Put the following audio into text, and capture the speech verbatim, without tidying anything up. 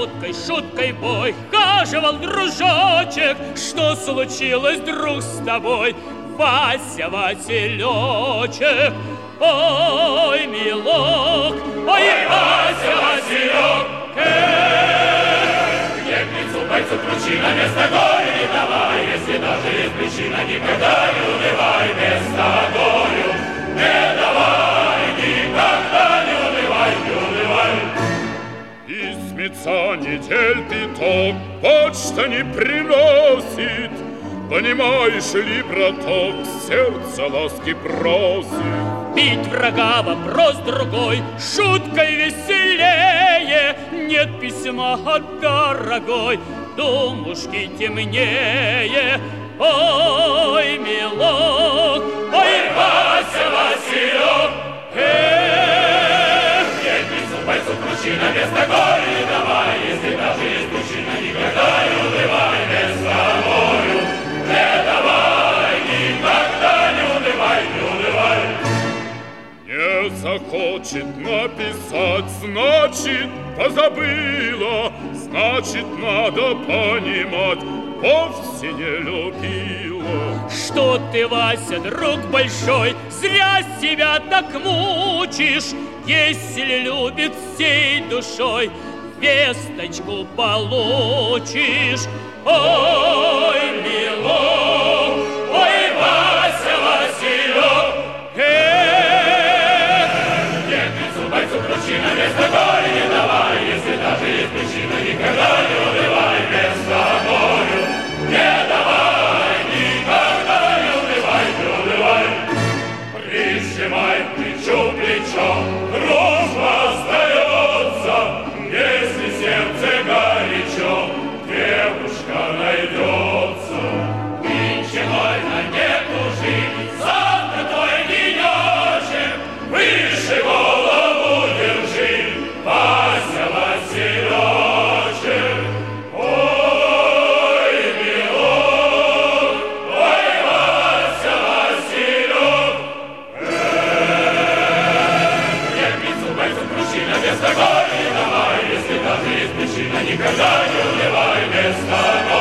шуткой, шуткой бой. Хаживал дружочек, что случилось, друг, с тобой? Вася, Василечек, ой, милок, ой, Вася, Василек, эх, где к лицу бойцу причина, место горю не давай, если даже есть причина, никогда не унывай, место горю не давай, никогда не унывай, не унывай. Письмеца недель пяток почта не приносит, понимаешь ли, браток, сердце ласки просит. Бить врага вопрос другой, шуткой веселее. Нет письма от дорогой, думушки темнее. Ой, милок, ой, Вася, Василек, эх, нет письма бойцу причина, место горю не давай, если даже есть причина, никогда не унывай, место горю не давай, никогда не унывай, не унывай. Не захочет написать, значит, позабыла, значит, надо понимать, вовсе не любила. Что ты, Вася, друг большой, зря себя так мучишь, если любит всей душой, весточку получишь. Ой, милок, ой, Вася, Василек, эх, нет лицу бойцу причина, место горю не давай, если даже есть причина, никогда не унывай, место горю не давай, никогда не унывай, не унывай. Прижимай плечо плечо, дружба остается, если сердце горячо, девушка найдется. Нынче вольно не кружи, завтра твой денечек, выше голову держи, Вася, Василечек. Ой, милок, ой, Вася, Василек, эх, нет лицу бойцу причина, место горю не давай, если даже есть причина, никогда не унывай, место горю.